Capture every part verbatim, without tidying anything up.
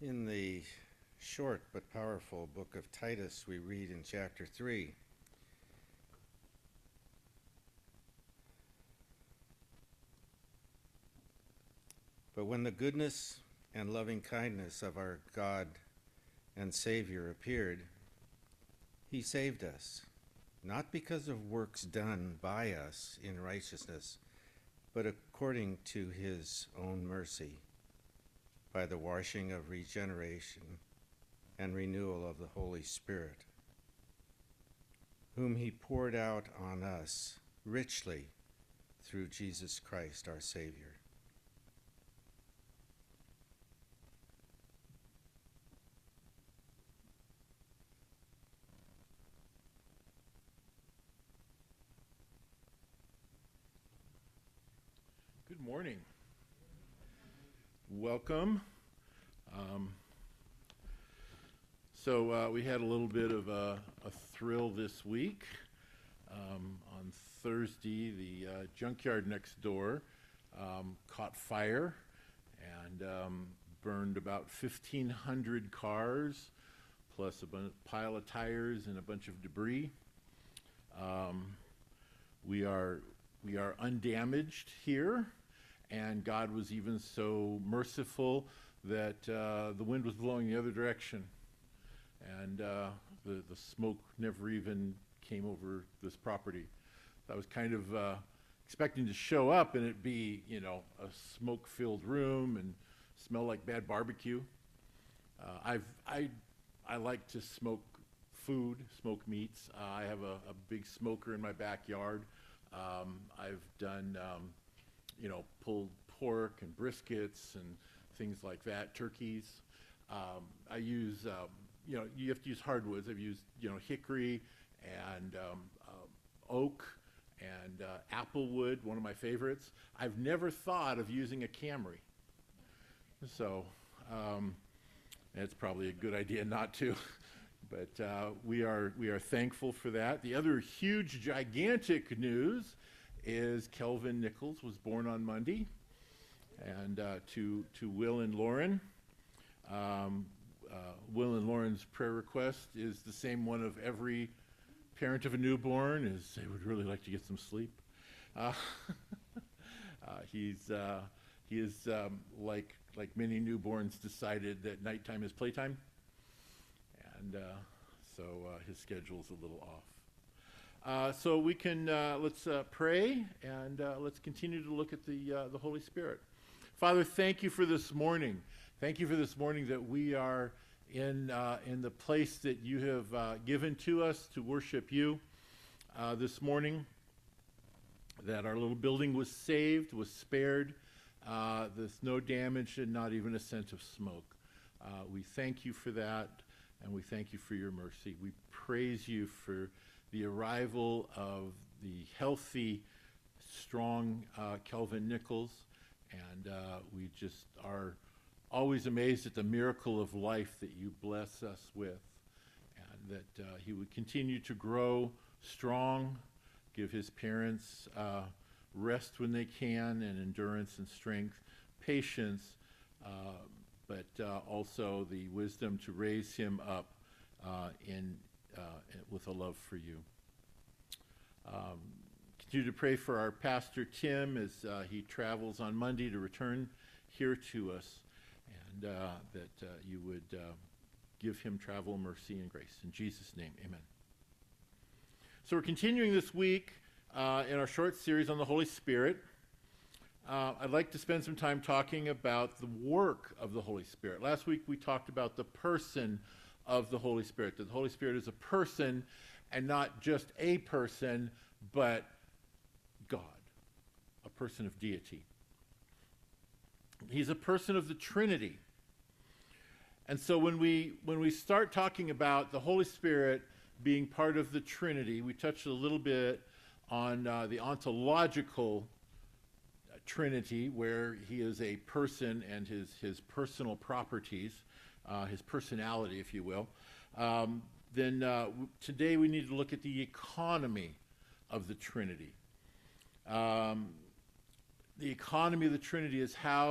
In the short but powerful book of Titus, we read in chapter three, "But when the goodness and loving kindness of our God and Savior appeared, he saved us, not because of works done by us in righteousness, but according to his own mercy, by the washing of regeneration and renewal of the Holy Spirit, whom he poured out on us richly through Jesus Christ our Savior." Good morning. Welcome. Um, so uh, we had a little bit of a, a thrill this week. Um, on Thursday, the uh, junkyard next door um, caught fire and um, burned about fifteen hundred cars, plus a bu- pile of tires and a bunch of debris. Um, we are we are undamaged here. And God was even so merciful that uh, the wind was blowing the other direction. And uh, the, the smoke never even came over this property. I was kind of uh, expecting to show up and it be, you know, a smoke-filled room and smell like bad barbecue. Uh, I've, I, I like to smoke food, smoke meats. Uh, I have a, a big smoker in my backyard. Um, I've done... Um, you know, pulled pork and briskets and things like that, turkeys. Um, I use, um, you know, you have to use hardwoods. I've used, you know, hickory and um, uh, oak and uh, apple wood, one of my favorites. I've never thought of using a Camry. So um, it's probably a good idea not to. But uh, we are we are thankful for that. The other huge, gigantic news is Kelvin Nichols was born on Monday, and uh, to to Will and Lauren. Um, uh, Will and Lauren's prayer request is the same one of every parent of a newborn, is they would really like to get some sleep. Uh, uh, he's uh, he is um, like like many newborns decided that nighttime is playtime, and uh, so uh, his schedule's a little off. Uh, so we can, uh, let's uh, pray, and uh, let's continue to look at the, uh, the Holy Spirit. Father, thank you for this morning. Thank you for this morning that we are in, uh, in the place that you have uh, given to us to worship you uh, this morning, that our little building was saved, was spared. Uh, there's no damage and not even a scent of smoke. Uh, we thank you for that, and we thank you for your mercy. We praise you for the arrival of the healthy, strong uh, Kelvin Nichols, and uh, we just are always amazed at the miracle of life that you bless us with, and that uh, he would continue to grow strong, give his parents uh, rest when they can, and endurance and strength, patience, uh, but uh, also the wisdom to raise him up uh, in Uh, with a love for you. Um, continue to pray for our pastor Tim as uh, he travels on Monday to return here to us, and uh, that uh, you would uh, give him travel mercy and grace. In Jesus' name, amen. So we're continuing this week uh, in our short series on the Holy Spirit. Uh, I'd like to spend some time talking about the work of the Holy Spirit. Last week we talked about the person of the Holy Spirit, that the Holy Spirit is a person, and not just a person, but God, a person of deity. He's a person of the Trinity. And so when we when we start talking about the Holy Spirit being part of the Trinity, we touched a little bit on uh, the ontological uh, Trinity, where he is a person and his, his personal properties, Uh, his personality, if you will. Um, then uh, w- today we need to look at the economy of the Trinity. Um, the economy of the Trinity is how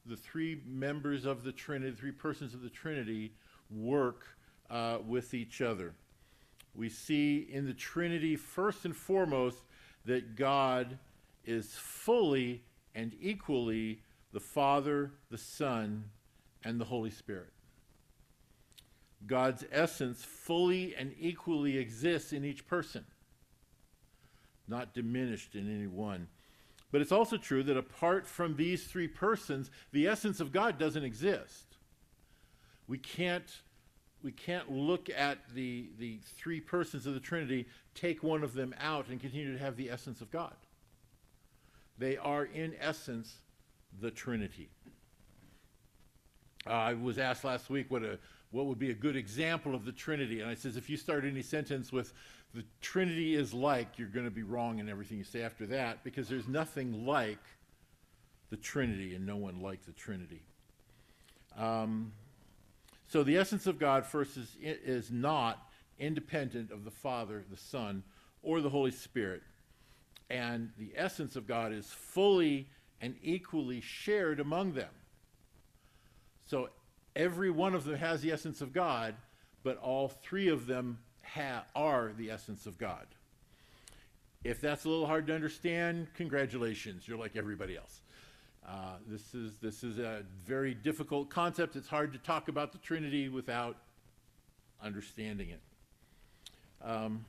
the three members of the Trinity, the three persons of the Trinity, work uh, with each other. We see in the Trinity, first and foremost, that God is fully and equally the Father, the Son, and the Holy Spirit. God's essence fully and equally exists in each person, not diminished in any one. But it's also true that apart from these three persons, the essence of God doesn't exist. We can't, we can't look at the, the three persons of the Trinity, take one of them out, and continue to have the essence of God. They are, in essence, the Trinity. Uh, I was asked last week what a what would be a good example of the Trinity, and I says, if you start any sentence with "the Trinity is like," you're going to be wrong in everything you say after that, because there's nothing like the Trinity, and no one like the Trinity. Um, so the essence of God, first, is is not independent of the Father, the Son, or the Holy Spirit, and the essence of God is fully and equally shared among them. So every one of them has the essence of God, but all three of them ha- are the essence of God. If that's a little hard to understand, congratulations, you're like everybody else. Uh, this is this is a very difficult concept. It's hard to talk about the Trinity without understanding it. Um,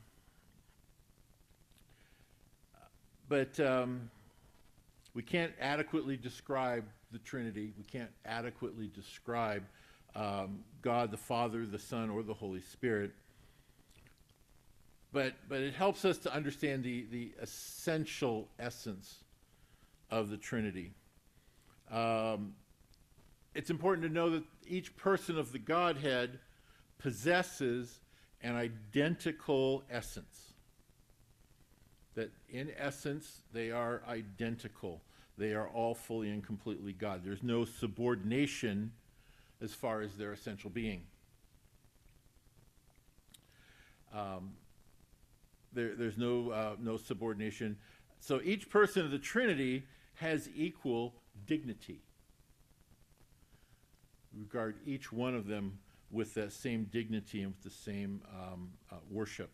but um, we can't adequately describe the Trinity. We can't adequately describe um, God the Father, the Son, or the Holy Spirit. But but it helps us to understand the, the essential essence of the Trinity. Um, it's important to know that each person of the Godhead possesses an identical essence. That in essence, they are identical. They are all fully and completely God. There's no subordination as far as their essential being. Um, there, there's no, uh, no subordination. So each person of the Trinity has equal dignity. We regard each one of them with that same dignity and with the same um, uh, worship.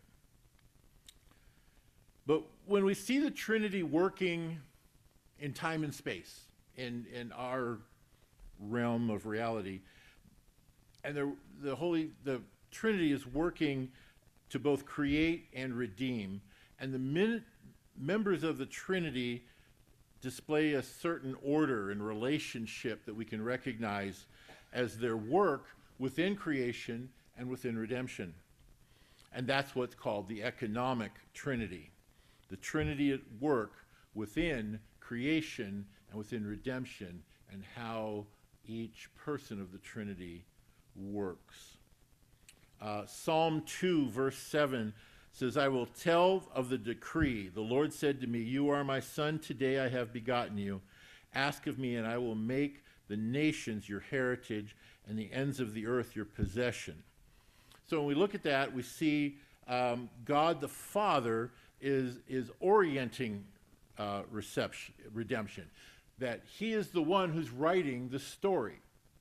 But when we see the Trinity working in time and space, in, in our realm of reality, and the, the Holy, the Trinity is working to both create and redeem, and the min- members of the Trinity display a certain order and relationship that we can recognize as their work within creation and within redemption. And that's what's called the economic Trinity. The Trinity at work within creation and within redemption, and how each person of the Trinity works. Uh, Psalm two, verse seven says, "I will tell of the decree. The Lord said to me, 'You are my son, today I have begotten you. Ask of me, and I will make the nations your heritage, and the ends of the earth your possession.'" So when we look at that, we see um, God the Father is, is orienting uh, reception, redemption. That he is the one who's writing the story.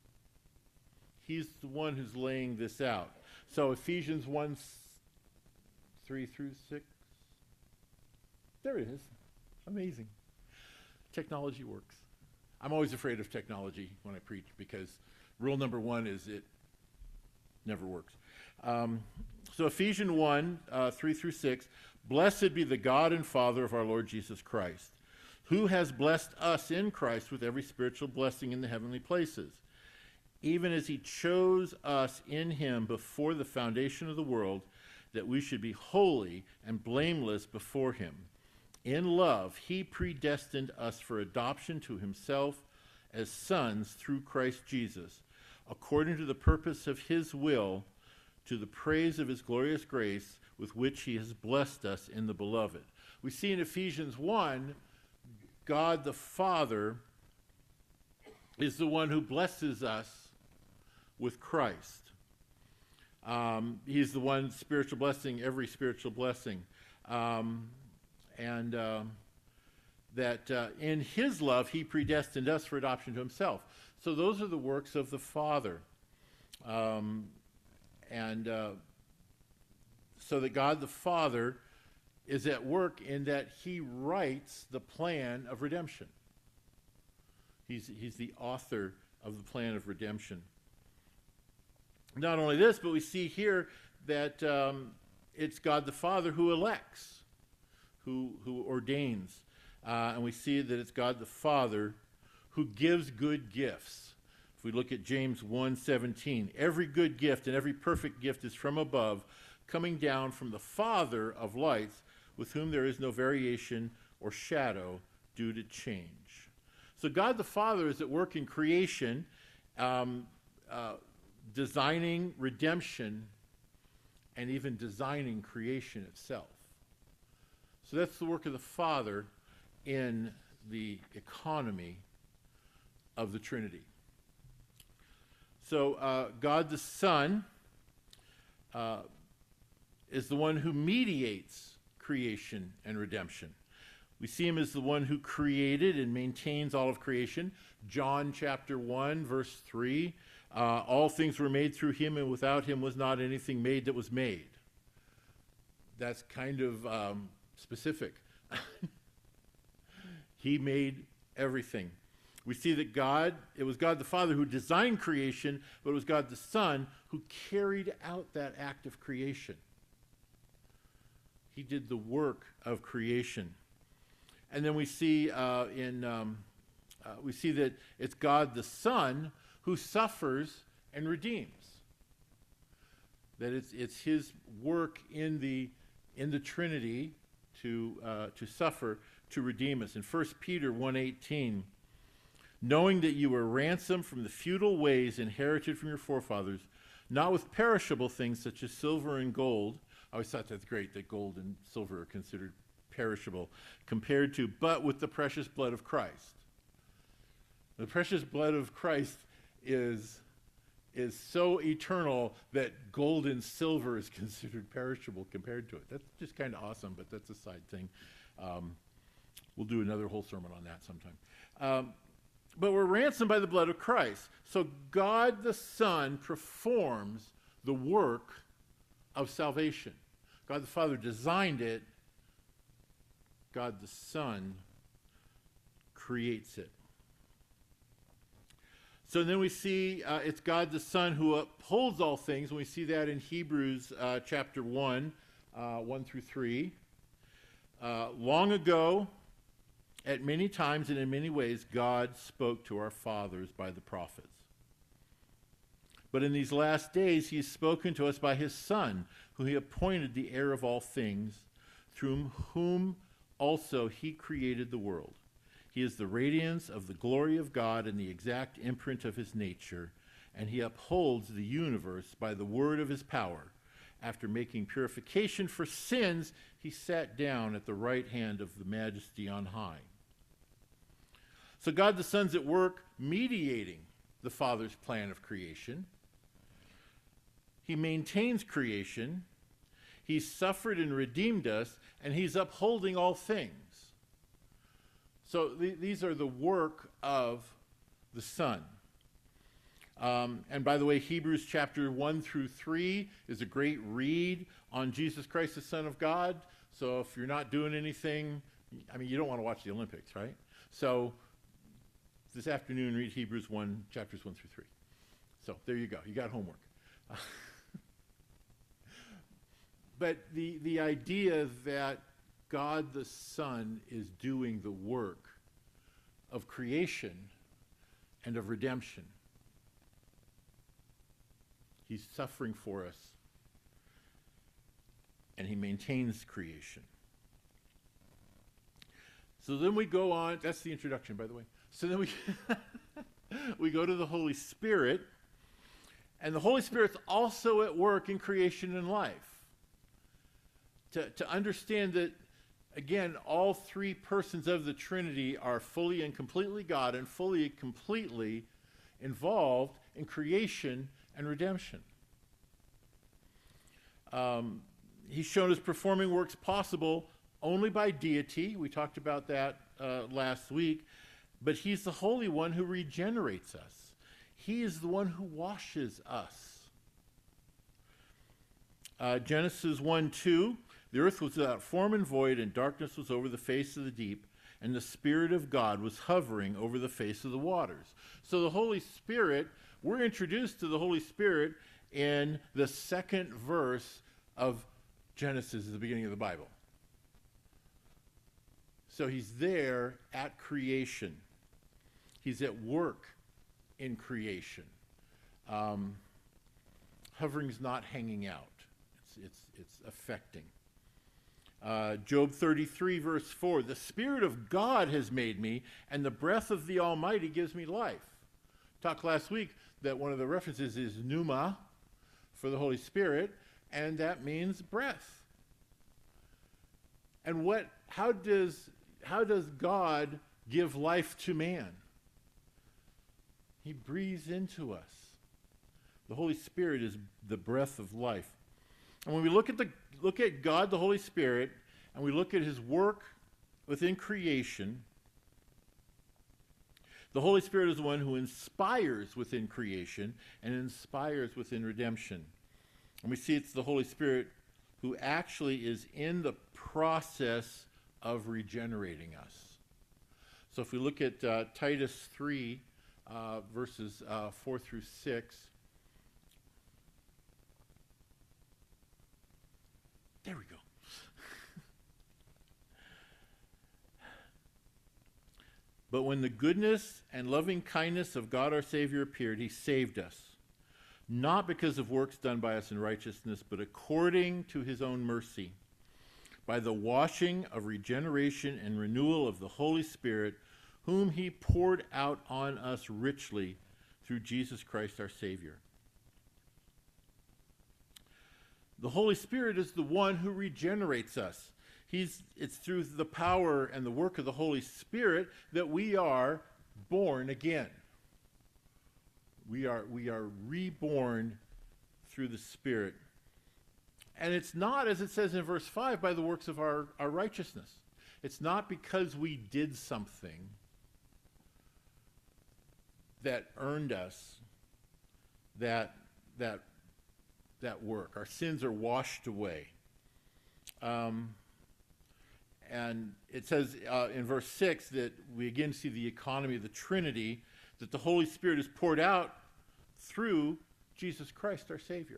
He's the one who's laying this out. So Ephesians one, three through six. There it is. Amazing. Technology works. I'm always afraid of technology when I preach, because rule number one is it never works. Um, so Ephesians one, uh, three through six. "Blessed be the God and Father of our Lord Jesus Christ, who has blessed us in Christ with every spiritual blessing in the heavenly places, even as he chose us in him before the foundation of the world, that we should be holy and blameless before him. In love, he predestined us for adoption to himself as sons through Christ Jesus, according to the purpose of his will, to the praise of his glorious grace, with which he has blessed us in the beloved." We see in Ephesians one, God the Father is the one who blesses us with Christ. Um, he's the one spiritual blessing, every spiritual blessing. Um, and um, that uh, in his love, he predestined us for adoption to himself. So those are the works of the Father. Um, and uh, so that God the Father is at work in that he writes the plan of redemption. He's, he's the author of the plan of redemption. Not only this, but we see here that um, it's God the Father who elects, who, who ordains. Uh, and we see that it's God the Father who gives good gifts. If we look at James one seventeen, every good gift and every perfect gift is from above, coming down from the Father of lights, with whom there is no variation or shadow due to change. So God the Father is at work in creation, um, uh, designing redemption and even designing creation itself. So that's the work of the Father in the economy of the Trinity. So uh, God the Son uh, is the one who mediates creation and redemption. We see him as the one who created and maintains all of creation. John chapter one, verse three, uh, all things were made through him, and without him was not anything made that was made. That's kind of um, specific. He made everything. We see that God, it was God the Father who designed creation, but it was God the Son who carried out that act of creation. He did the work of creation. And then we see uh, in um, uh, we see that it's God the Son who suffers and redeems. That it's it's his work in the in the Trinity to uh, to suffer, to redeem us. In First Peter one eighteen, knowing that you were ransomed from the futile ways inherited from your forefathers, not with perishable things such as silver and gold. I always thought that's great that gold and silver are considered perishable compared to, but with the precious blood of Christ. The precious blood of Christ is, is so eternal that gold and silver is considered perishable compared to it. That's just kind of awesome, but that's a side thing. Um, we'll do another whole sermon on that sometime. Um, but we're ransomed by the blood of Christ. So God the Son performs the work of salvation. God the Father designed it. God the Son creates it. So then we see uh, it's God the Son who upholds all things. And we see that in Hebrews uh, chapter one, uh, one through three. Uh, long ago, at many times and in many ways, God spoke to our fathers by the prophets. But in these last days, he has spoken to us by his Son, who he appointed the heir of all things, through whom also he created the world. He is the radiance of the glory of God and the exact imprint of his nature, and he upholds the universe by the word of his power. After making purification for sins, he sat down at the right hand of the Majesty on high. So God the Son's at work mediating the Father's plan of creation. He maintains creation. He's suffered and redeemed us, and he's upholding all things. So th- these are the work of the Son. Um, and by the way, Hebrews chapter one through three is a great read on Jesus Christ, the Son of God. So if you're not doing anything, I mean, you don't want to watch the Olympics, right? So this afternoon, read Hebrews one, chapters one through three. So there you go. You got homework. But the, the idea that God the Son is doing the work of creation and of redemption. He's suffering for us, and he maintains creation. So then we go on, that's the introduction, by the way. So then we, we go to the Holy Spirit, and the Holy Spirit's also at work in creation and life. To, to understand that, again, all three persons of the Trinity are fully and completely God and fully and completely involved in creation and redemption. Um, he's shown us performing works possible only by deity. We talked about that uh, last week. But he's the Holy One who regenerates us. He is the one who washes us. Uh, Genesis one two, the earth was without form and void, and darkness was over the face of the deep, and the Spirit of God was hovering over the face of the waters. So the Holy Spirit, we're introduced to the Holy Spirit in the second verse of Genesis, at the beginning of the Bible. So he's there at creation. He's at work in creation. Um, hovering's not hanging out. It's, it's, it's affecting. Uh, Job thirty-three, verse four, the Spirit of God has made me, and the breath of the Almighty gives me life. Talked last week that one of the references is pneuma for the Holy Spirit, and that means breath. And what? How does how does God give life to man? He breathes into us. The Holy Spirit is the breath of life. And when we look at the look at God, the Holy Spirit, and we look at his work within creation, the Holy Spirit is the one who inspires within creation and inspires within redemption. And we see it's the Holy Spirit who actually is in the process of regenerating us. So if we look at uh, Titus three, uh, verses uh, four through six, there we go. But when the goodness and loving kindness of God our Savior appeared, he saved us, not because of works done by us in righteousness, but according to his own mercy, by the washing of regeneration and renewal of the Holy Spirit, whom he poured out on us richly through Jesus Christ our Savior. The Holy Spirit is the one who regenerates us. He's, it's through the power and the work of the Holy Spirit that we are born again. We are, we are reborn through the Spirit. And it's not, as it says in verse five, by the works of our, our righteousness. It's not because we did something that earned us that, that, that work. Our sins are washed away. Um, and it says uh, in verse six that we again see the economy of the Trinity, that the Holy Spirit is poured out through Jesus Christ, our Savior.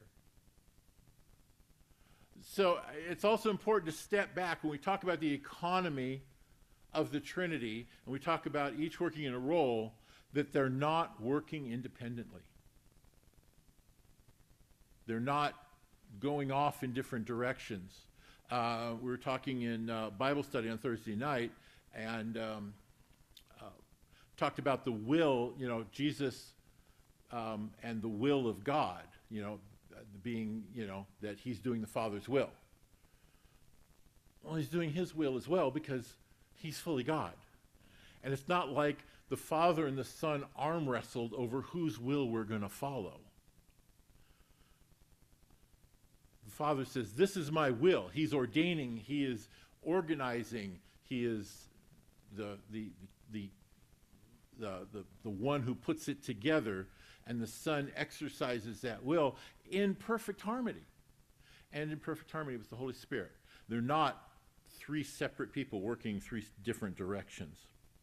So it's also important to step back when we talk about the economy of the Trinity, and we talk about each working in a role, that they're not working independently. They're not going off in different directions. Uh, we were talking in uh, Bible study on Thursday night, and um, uh, talked about the will, you know, Jesus um, and the will of God, you know, being, you know, that he's doing the Father's will. Well, he's doing his will as well because he's fully God. And it's not like the Father and the Son arm wrestled over whose will we're going to follow. The Father says, this is my will. He's ordaining, he is organizing, he is the, the, the, the, the, the one who puts it together, and the Son exercises that will in perfect harmony. And in perfect harmony with the Holy Spirit. They're not three separate people working three different directions.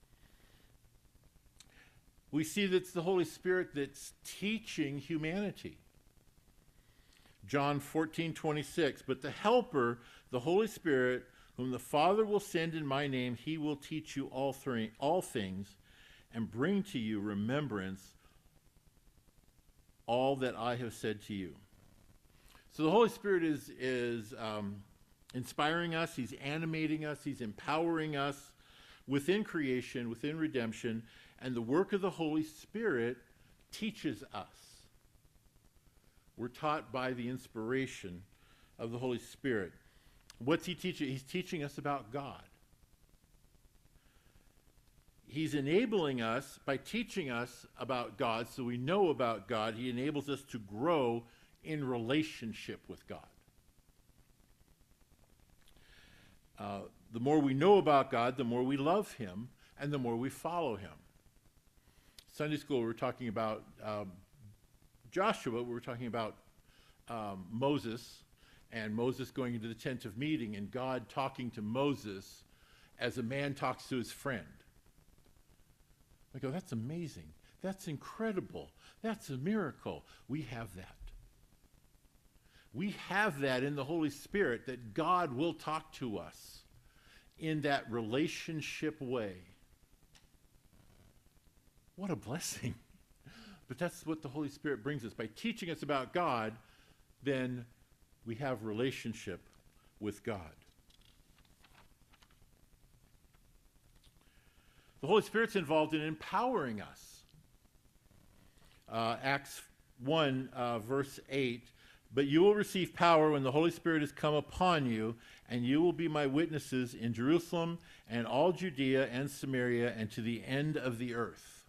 We see that it's the Holy Spirit that's teaching humanity. John fourteen twenty-six, but the Helper, the Holy Spirit, whom the Father will send in my name, he will teach you all, th- all things and bring to you remembrance all that I have said to you. So the Holy Spirit is, is um, inspiring us, he's animating us, he's empowering us within creation, within redemption, and the work of the Holy Spirit teaches us. We're taught by the inspiration of the Holy Spirit. What's he teaching? He's teaching us about God. He's enabling us by teaching us about God, so we know about God. He enables us to grow in relationship with God. Uh, the more we know about God, the more we love him, and the more we follow him. Sunday school, we were talking about um, Joshua, we were talking about um, Moses, and Moses going into the tent of meeting, and God talking to Moses as a man talks to his friend. I go, that's amazing. That's incredible. That's a miracle. We have that. We have that in the Holy Spirit, that God will talk to us in that relationship way. What a blessing. But that's what the Holy Spirit brings us. By teaching us about God, then we have relationship with God. The Holy Spirit's involved in empowering us. Uh, Acts one, uh, verse eight, but you will receive power when the Holy Spirit has come upon you, and you will be my witnesses in Jerusalem and all Judea and Samaria and to the end of the earth.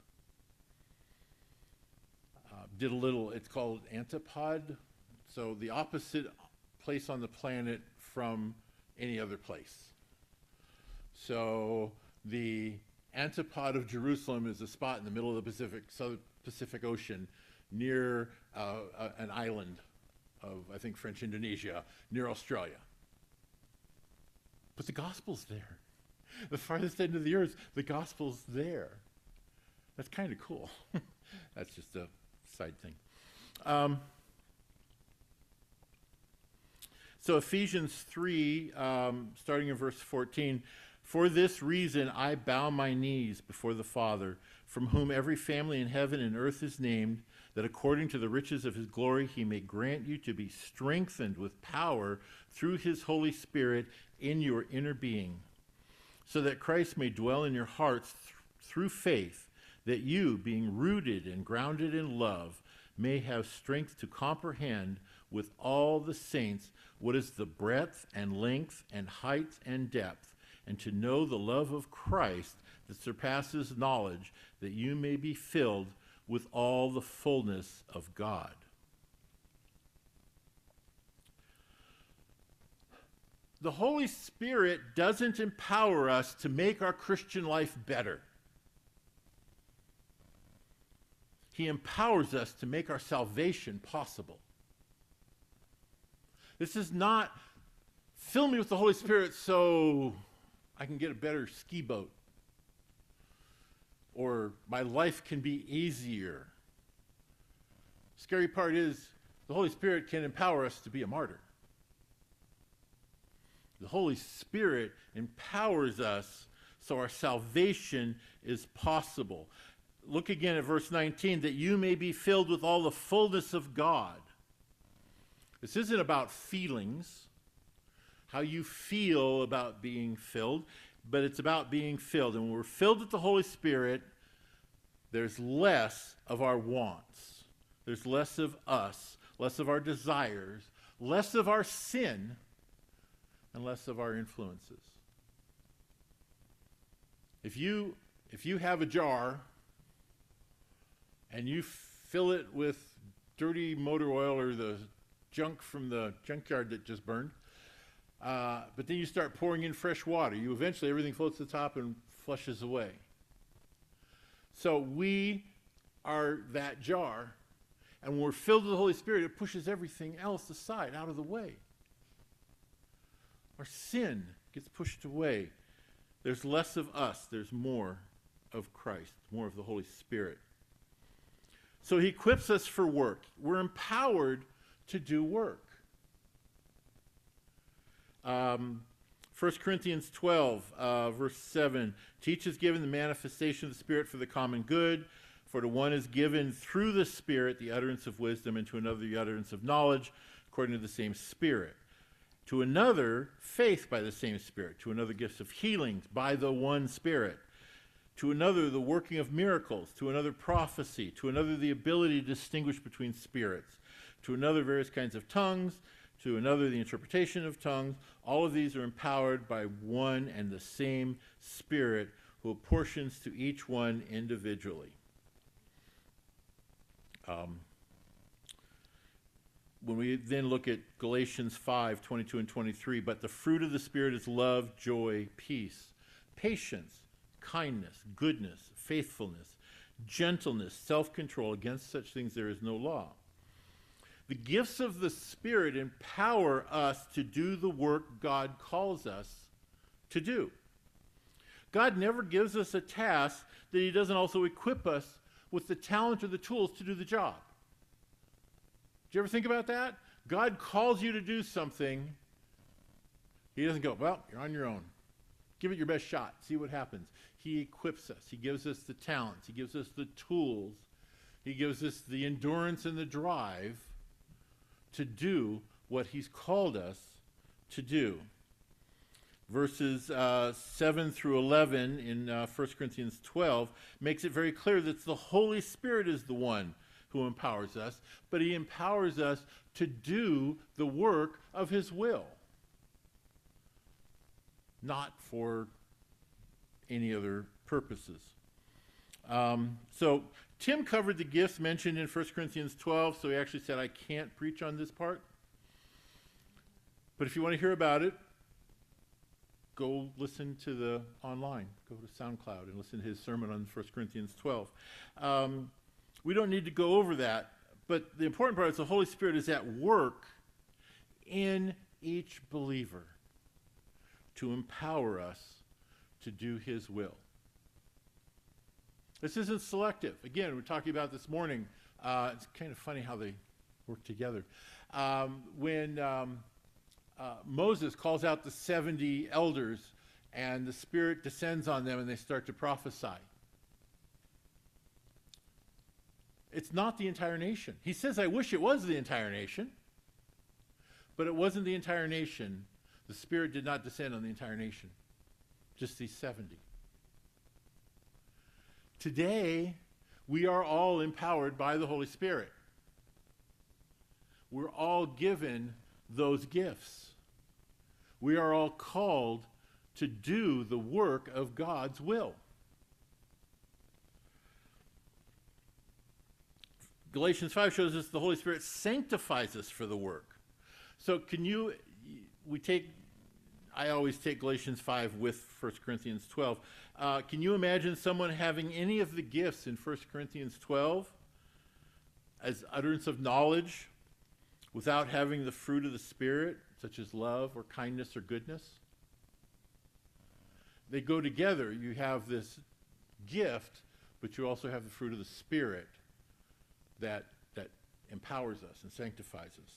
Uh, did a little, it's called antipod, so the opposite place on the planet from any other place. So the antipod of Jerusalem is a spot in the middle of the Pacific, Southern Pacific Ocean near uh, uh, an island of, I think, French Indonesia, near Australia. But the gospel's there. The farthest end of the earth, the gospel's there. That's kind of cool. That's just a side thing. Um, so Ephesians three, um, starting in verse fourteen, for this reason I bow my knees before the Father, from whom every family in heaven and earth is named, that according to the riches of his glory he may grant you to be strengthened with power through his Holy Spirit in your inner being, so that Christ may dwell in your hearts th- through faith, that you, being rooted and grounded in love, may have strength to comprehend with all the saints what is the breadth and length and height and depth, and to know the love of Christ that surpasses knowledge, that you may be filled with all the fullness of God. The Holy Spirit doesn't empower us to make our Christian life better. He empowers us to make our salvation possible. This is not, fill me with the Holy Spirit so I can get a better ski boat, or my life can be easier. Scary part is the Holy Spirit can empower us to be a martyr. The Holy Spirit empowers us so our salvation is possible. Look again at verse nineteen, that you may be filled with all the fullness of God. This isn't about feelings, how you feel about being filled, but it's about being filled. And when we're filled with the Holy Spirit, there's less of our wants. There's less of us, less of our desires, less of our sin, and less of our influences. If you, if you have a jar and you fill it with dirty motor oil or the junk from the junkyard that just burned, uh, but then you start pouring in fresh water, you eventually, everything floats to the top and flushes away. So we are that jar, and when we're filled with the Holy Spirit, it pushes everything else aside, out of the way. Our sin gets pushed away. There's less of us. There's more of Christ, more of the Holy Spirit. So he equips us for work. We're empowered to do work. Um, First Corinthians twelve, uh, verse seven, to each is given the manifestation of the Spirit for the common good. For to one is given through the Spirit the utterance of wisdom, and to another the utterance of knowledge, according to the same Spirit. To another, faith by the same Spirit. To another, gifts of healings by the one Spirit. To another, the working of miracles. To another, prophecy. To another, the ability to distinguish between spirits. To another, various kinds of tongues. To another, the interpretation of tongues. All of these are empowered by one and the same Spirit, who apportions to each one individually. Um, when we then look at Galatians five, twenty-two and twenty-three, but the fruit of the Spirit is love, joy, peace, patience, kindness, goodness, faithfulness, gentleness, self-control. Against such things there is no law. The gifts of the Spirit empower us to do the work God calls us to do. God never gives us a task that he doesn't also equip us with the talent or the tools to do the job. Do you ever think about that? God calls you to do something. He doesn't go, well, you're on your own. Give it your best shot. See what happens. He equips us. He gives us the talents. He gives us the tools. He gives us the endurance and the drive to do what he's called us to do. Verses uh, seven through eleven in uh, First Corinthians twelve makes it very clear that the Holy Spirit is the one who empowers us, but he empowers us to do the work of his will, not for any other purposes. Um, so Tim covered the gifts mentioned in First Corinthians twelve, so he actually said, I can't preach on this part. But if you want to hear about it, go listen to the online. Go to SoundCloud and listen to his sermon on First Corinthians twelve. Um, we don't need to go over that, but the important part is the Holy Spirit is at work in each believer to empower us to do his will. This isn't selective. Again, we're talking about this morning. Uh, it's kind of funny how they work together. Um, when um, uh, Moses calls out the seventy elders and the Spirit descends on them and they start to prophesy. It's not the entire nation. He says, I wish it was the entire nation, but it wasn't the entire nation. The Spirit did not descend on the entire nation, just these seventy. Today, we are all empowered by the Holy Spirit. We're all given those gifts. We are all called to do the work of God's will. Galatians five shows us the Holy Spirit sanctifies us for the work. So can you, we take, I always take Galatians five with First Corinthians twelve. Uh, can you imagine someone having any of the gifts in First Corinthians twelve as utterance of knowledge without having the fruit of the Spirit, such as love or kindness or goodness? They go together. You have this gift, but you also have the fruit of the Spirit that, that empowers us and sanctifies us.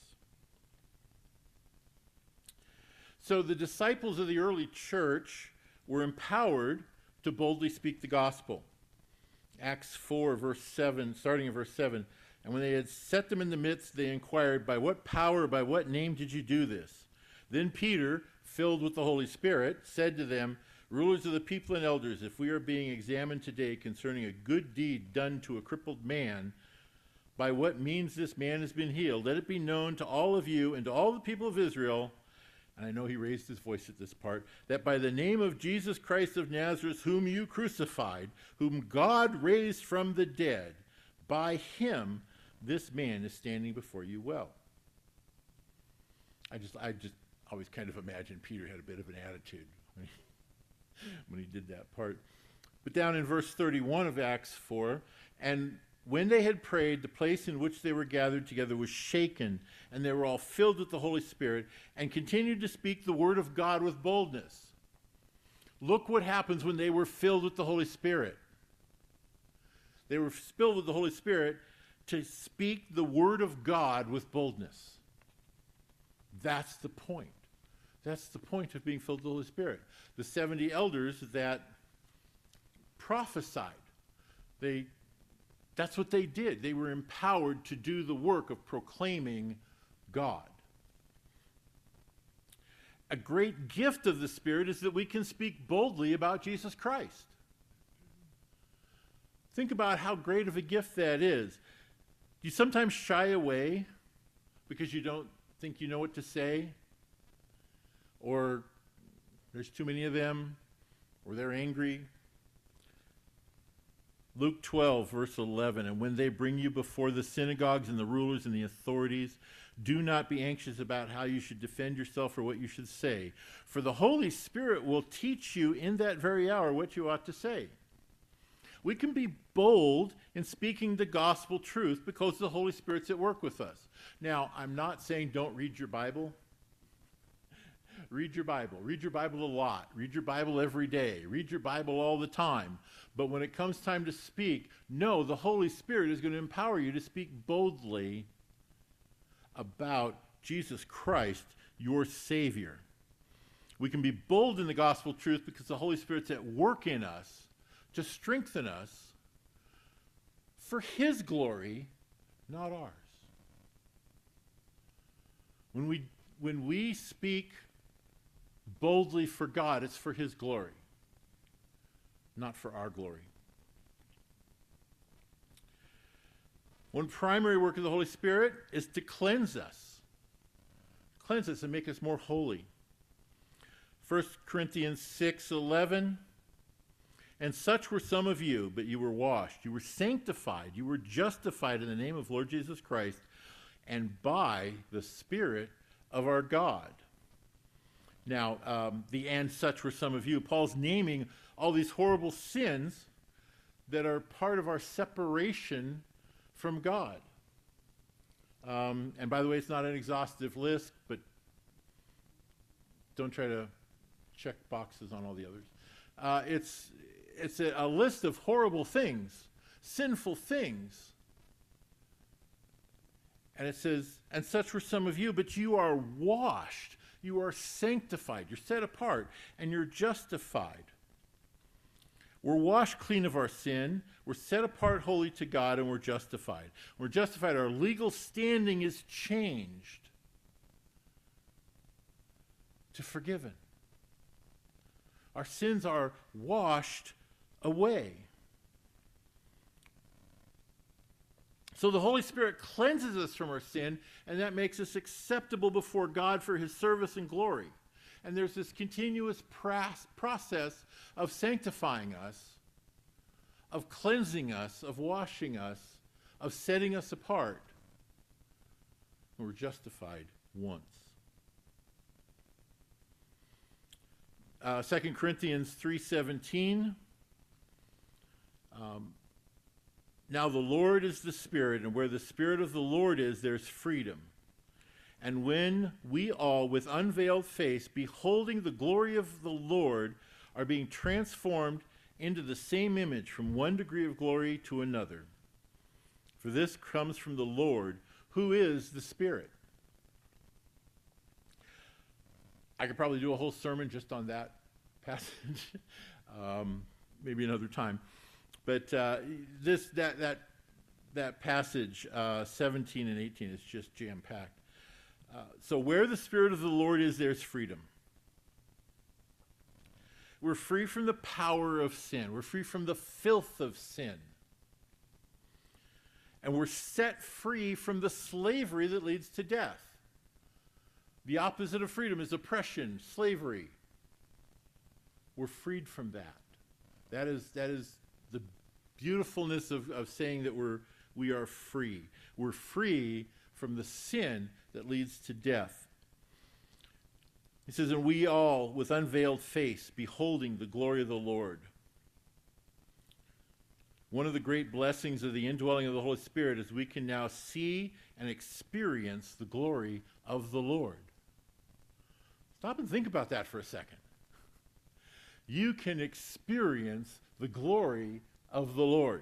So the disciples of the early church were empowered to boldly speak the gospel. Acts four, verse seven, starting in verse seven. And when they had set them in the midst, they inquired, by what power, by what name did you do this? Then Peter, filled with the Holy Spirit, said to them, rulers of the people and elders, if we are being examined today concerning a good deed done to a crippled man, by what means this man has been healed, let it be known to all of you and to all the people of Israel, and I know he raised his voice at this part, that by the name of Jesus Christ of Nazareth, whom you crucified, whom God raised from the dead, by him this man is standing before you well. I just I just always kind of imagine Peter had a bit of an attitude when he, when he did that part. But down in verse thirty-one of Acts four, and when they had prayed, the place in which they were gathered together was shaken, and they were all filled with the Holy Spirit, and continued to speak the word of God with boldness. Look what happens when they were filled with the Holy Spirit. They were filled with the Holy Spirit to speak the word of God with boldness. That's the point. That's the point of being filled with the Holy Spirit. The seventy elders that prophesied, they That's what they did. They were empowered to do the work of proclaiming God. A great gift of the Spirit is that we can speak boldly about Jesus Christ. Think about how great of a gift that is. Do you sometimes shy away because you don't think you know what to say? Or there's too many of them? Or they're angry? Luke twelve, verse eleven, and when they bring you before the synagogues and the rulers and the authorities, do not be anxious about how you should defend yourself or what you should say, for the Holy Spirit will teach you in that very hour what you ought to say. We can be bold in speaking the gospel truth because the Holy Spirit's at work with us. Now, I'm not saying don't read your Bible. Read your Bible. Read your Bible a lot. Read your Bible every day. Read your Bible all the time. But when it comes time to speak, no, the Holy Spirit is going to empower you to speak boldly about Jesus Christ, your Savior. We can be bold in the gospel truth because the Holy Spirit's at work in us to strengthen us for His glory, not ours. When we, when we speak boldly for God, it's for His glory, not for our glory. One primary work of the Holy Spirit is to cleanse us. Cleanse us and make us more holy. First Corinthians six eleven, and such were some of you, but you were washed, you were sanctified, you were justified in the name of Lord Jesus Christ, and by the Spirit of our God. Now, um, the and such were some of you, Paul's naming all these horrible sins that are part of our separation from God. Um, and by the way, it's not an exhaustive list, but don't try to check boxes on all the others. Uh, it's it's a, a list of horrible things, sinful things. And it says, and such were some of you, but you are washed, you are sanctified, you're set apart, and you're justified. We're washed clean of our sin, we're set apart holy to God, and we're justified. We're justified, our legal standing is changed to forgiven. Our sins are washed away. So the Holy Spirit cleanses us from our sin, and that makes us acceptable before God for His service and glory. And there's this continuous pras- process of sanctifying us, of cleansing us, of washing us, of setting us apart. And we're justified once. Uh, Second Corinthians three seventeen. Um, now the Lord is the Spirit, and where the Spirit of the Lord is, there's freedom. And when we all, with unveiled face, beholding the glory of the Lord, are being transformed into the same image from one degree of glory to another. For this comes from the Lord, who is the Spirit. I could probably do a whole sermon just on that passage, um, maybe another time. But uh, this that that that passage, uh, seventeen and eighteen, is just jam-packed. Uh, so where the Spirit of the Lord is, there's freedom. We're free from the power of sin. We're free from the filth of sin. And we're set free from the slavery that leads to death. The opposite of freedom is oppression, slavery. We're freed from that. That is, that is the beautifulness of, of saying that we're, we are free. We're free from the sin that leads to death. He says, and we all, with unveiled face, beholding the glory of the Lord. One of the great blessings of the indwelling of the Holy Spirit is we can now see and experience the glory of the Lord. Stop and think about that for a second. You can experience the glory of the Lord.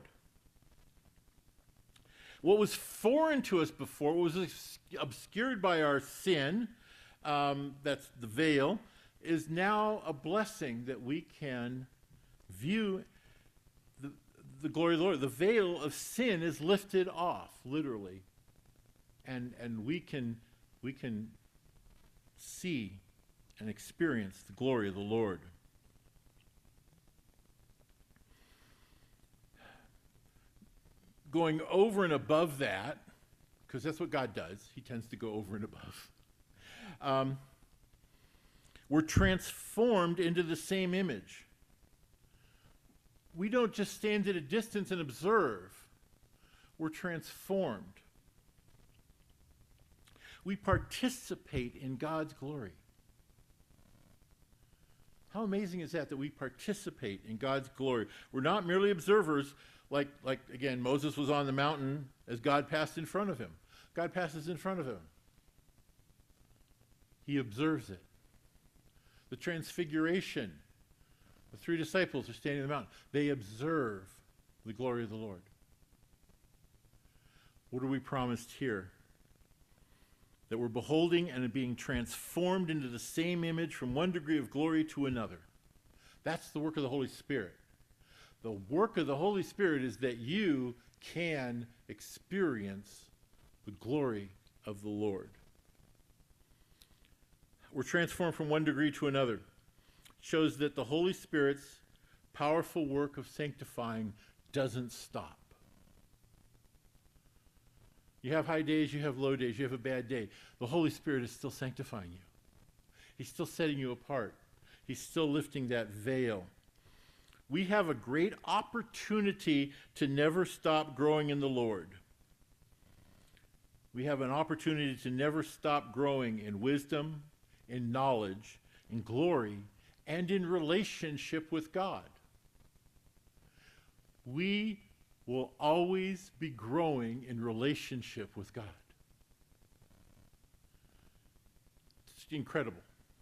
What was foreign to us before, what was obscured by our sin, um, that's the veil, is now a blessing that we can view the, the glory of the Lord. The veil of sin is lifted off, literally, and and we can we can see and experience the glory of the Lord. Going over and above that, because that's what God does. He tends to go over and above. Um, we're transformed into the same image. We don't just stand at a distance and observe. We're transformed. We participate in God's glory. How amazing is that, that we participate in God's glory? We're not merely observers, like, like again, Moses was on the mountain as God passed in front of him. God passes in front of him. He observes it. The transfiguration, the three disciples are standing on the mountain. They observe the glory of the Lord. What are we promised here? That we're beholding and being transformed into the same image from one degree of glory to another. That's the work of the Holy Spirit. The work of the Holy Spirit is that you can experience the glory of the Lord. We're transformed from one degree to another. It shows that the Holy Spirit's powerful work of sanctifying doesn't stop. You have high days, you have low days, you have a bad day. The Holy Spirit is still sanctifying you. He's still setting you apart. He's still lifting that veil. We have a great opportunity to never stop growing in the Lord. We have an opportunity to never stop growing in wisdom, in knowledge, in glory, and in relationship with God. We will always be growing in relationship with God. It's incredible.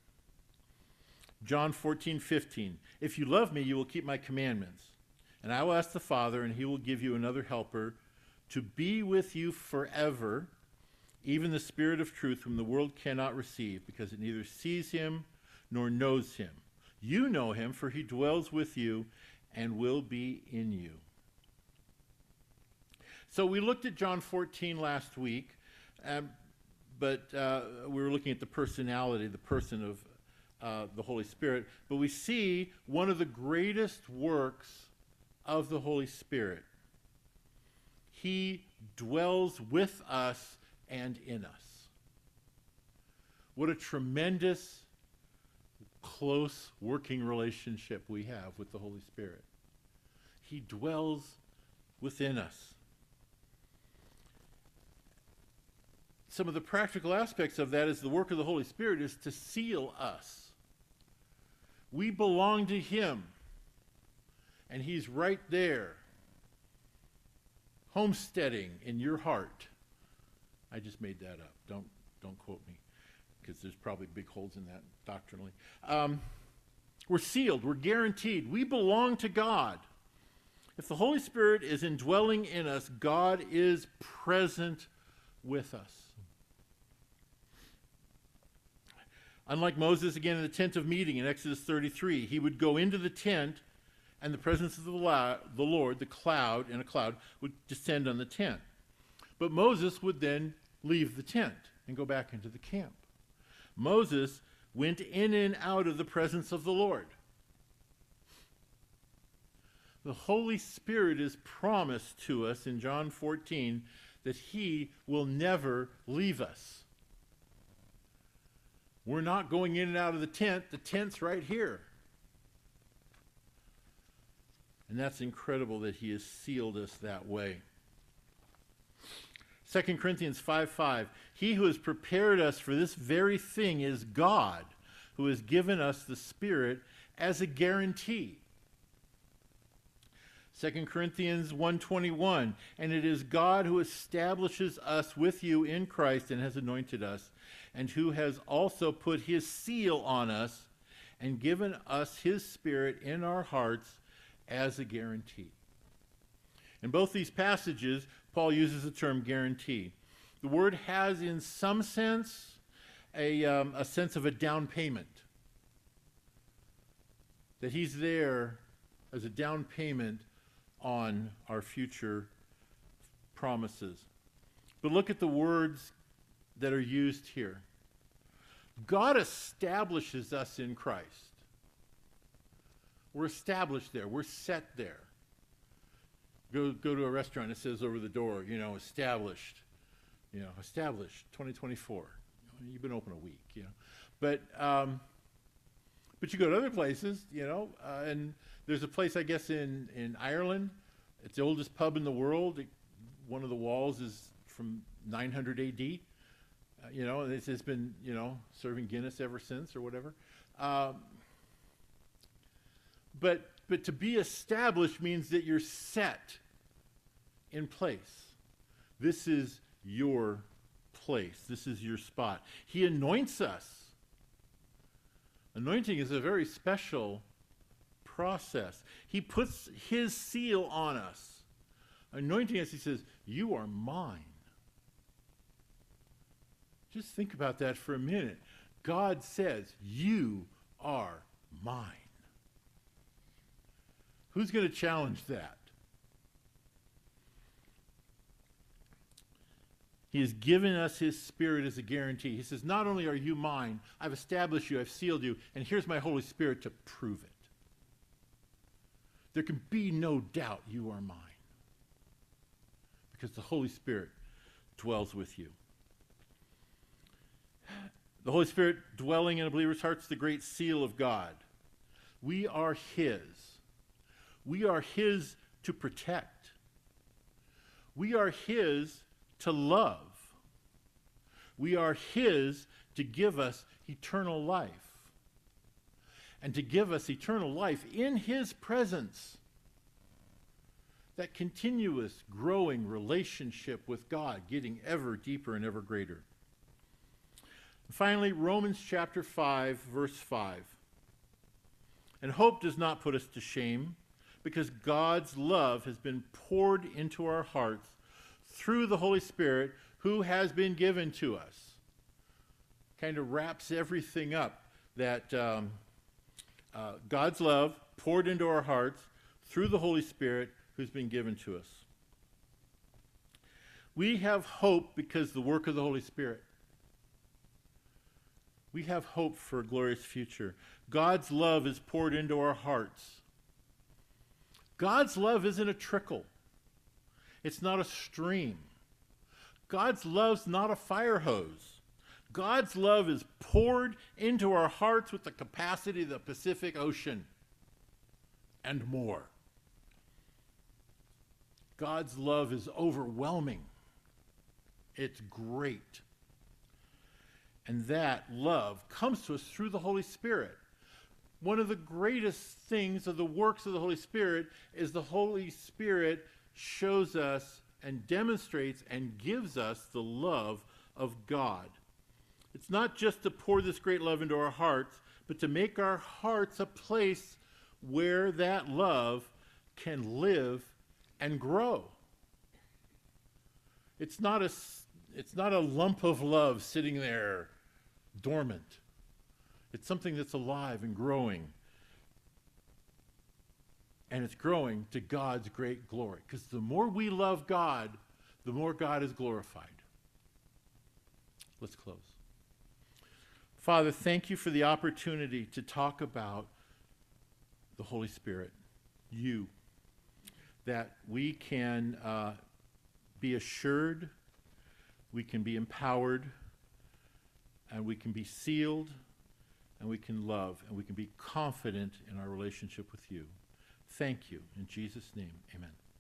John fourteen fifteen. If you love me, you will keep my commandments. And I will ask the Father, and he will give you another helper to be with you forever, even the Spirit of truth, whom the world cannot receive, because it neither sees him nor knows him. You know him, for he dwells with you and will be in you. So we looked at John fourteen last week, um, but uh, we were looking at the personality, the person of uh, the Holy Spirit. But we see one of the greatest works of the Holy Spirit. He dwells with us and in us. What a tremendous, close working relationship we have with the Holy Spirit. He dwells within us. Some of the practical aspects of that is the work of the Holy Spirit is to seal us. We belong to him, and he's right there, homesteading in your heart. I just made that up. Don't don't quote me, because there's probably big holes in that doctrinally. Um, we're sealed. We're guaranteed. We belong to God. If the Holy Spirit is indwelling in us, God is present with us. Unlike Moses, again, in the tent of meeting in Exodus thirty-three, he would go into the tent, and the presence of the, la- the Lord, the cloud, in a cloud, would descend on the tent. But Moses would then leave the tent and go back into the camp. Moses went in and out of the presence of the Lord. The Holy Spirit is promised to us in John fourteen that he will never leave us. We're not going in and out of the tent. The tent's right here. And that's incredible that he has sealed us that way. Second Corinthians five five. He who has prepared us for this very thing is God, who has given us the Spirit as a guarantee. Second Corinthians one twenty-one. And it is God who establishes us with you in Christ and has anointed us, and who has also put his seal on us and given us his Spirit in our hearts as a guarantee. In both these passages, Paul uses the term guarantee. The word has, in some sense, a, um, a sense of a down payment. That he's there as a down payment on our future promises. But look at the words that are used here. God establishes us in Christ. We're established there. We're set there. Go go to a restaurant, it says over the door, you know, established. You know, established, twenty twenty-four. You've been open a week, you know. But um, but you go to other places, you know, uh, and there's a place, I guess, in, in Ireland. It's the oldest pub in the world. It, one of the walls is from nine hundred A D. Uh, you know, it's, it's been, you know, serving Guinness ever since or whatever. Um, But, but to be established means that you're set in place. This is your place. This is your spot. He anoints us. Anointing is a very special process. He puts his seal on us. Anointing us, he says, you are mine. Just think about that for a minute. God says, you are mine. Who's going to challenge that? He has given us his Spirit as a guarantee. He says, not only are you mine, I've established you, I've sealed you, and here's my Holy Spirit to prove it. There can be no doubt you are mine, because the Holy Spirit dwells with you. The Holy Spirit dwelling in a believer's heart is the great seal of God. We are his. We are his to protect. We are his to love. We are his to give us eternal life. And to give us eternal life in his presence. That continuous growing relationship with God, getting ever deeper and ever greater. Finally, Romans chapter five, verse five. And hope does not put us to shame, because God's love has been poured into our hearts through the Holy Spirit who has been given to us. Kind of wraps everything up, that um, uh, God's love poured into our hearts through the Holy Spirit who's been given to us. We have hope because the work of the Holy Spirit. We have hope for a glorious future. God's love is poured into our hearts. God's love isn't a trickle. It's not a stream. God's love's not a fire hose. God's love is poured into our hearts with the capacity of the Pacific Ocean and more. God's love is overwhelming. It's great. And that love comes to us through the Holy Spirit. One of the greatest things of the works of the Holy Spirit is the Holy Spirit shows us and demonstrates and gives us the love of God. It's not just to pour this great love into our hearts, but to make our hearts a place where that love can live and grow. It's not a, it's not a lump of love sitting there dormant. It's something that's alive and growing. And it's growing to God's great glory. Because the more we love God, the more God is glorified. Let's close. Father, thank you for the opportunity to talk about the Holy Spirit, you, that we can uh, be assured, we can be empowered, and we can be sealed, and we can love, and we can be confident in our relationship with you. Thank you. In Jesus' name, amen.